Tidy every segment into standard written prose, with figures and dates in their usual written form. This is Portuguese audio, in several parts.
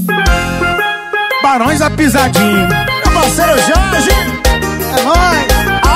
Barões da Pisadinha. Meu parceiro Jorge, é nóis.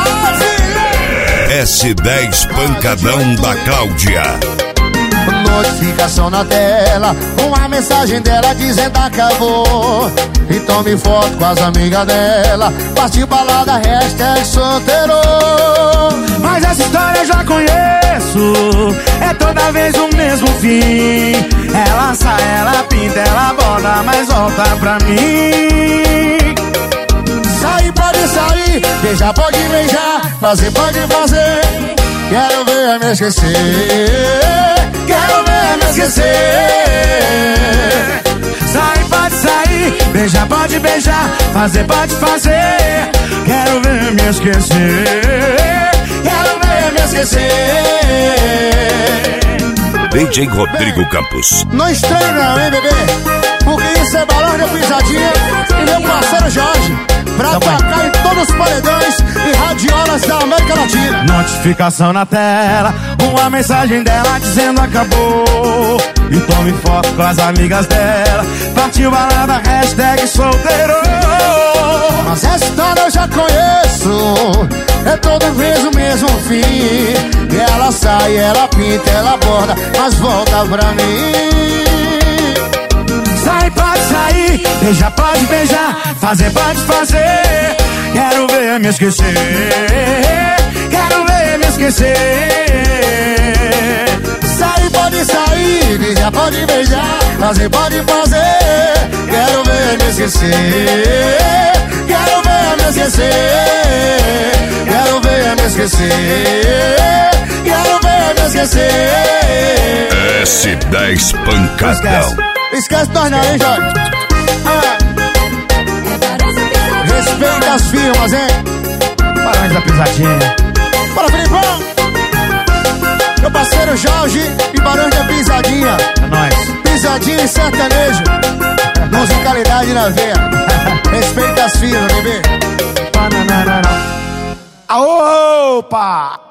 S10 Pancadão da Cláudia. Notificação na tela, uma mensagem dela dizendo acabou. E tome foto com as amigas dela, partiu balada, hashtag solteiro. Mas essa história eu já conheço, é toda vez o mesmo fim. Ela sai, ela pinta, ela borda, mas volta pra mim. Sair pode sair, beijar pode beijar, fazer pode fazer. Quero ver me esquecer, quero ver me esquecer. Sair pode sair, beijar pode beijar, fazer pode fazer. Quero ver me esquecer, quero ver me esquecer. DJ Rodrigo Campos. Não estranho não, hein, bebê? Porque isso é Barões da Pisadinha e meu parceiro Jorge, pra tocar em todos os paredões e radiolas da América Latina. Notificação na tela, uma mensagem dela dizendo acabou. E tome foto com as amigas dela, partiu balada, hashtag solteiro. Mas essa história eu já conheço, é toda vez o mesmo fim. E ela sai, ela pinta, ela borda, mas volta pra mim. Sai pode sair, beijar pode beijar, fazer pode fazer. Quero ver me esquecer, quero ver me esquecer. Sair pode sair, beijar pode beijar, fazer pode fazer. Quero ver me esquecer, quero ver me esquecer. Quero ver me esquecer, quero ver me esquecer. S10 Pancadão. Esquece nós não, hein, Jorge? Respeita as firmas, hein? Barões da Pisadinha. Bora, Filipão! Meu parceiro Jorge e Barões da Pisadinha. É nóis. Pisadinha e sertanejo. Musicalidade na veia. Respeita as firmas, bebê. Opa!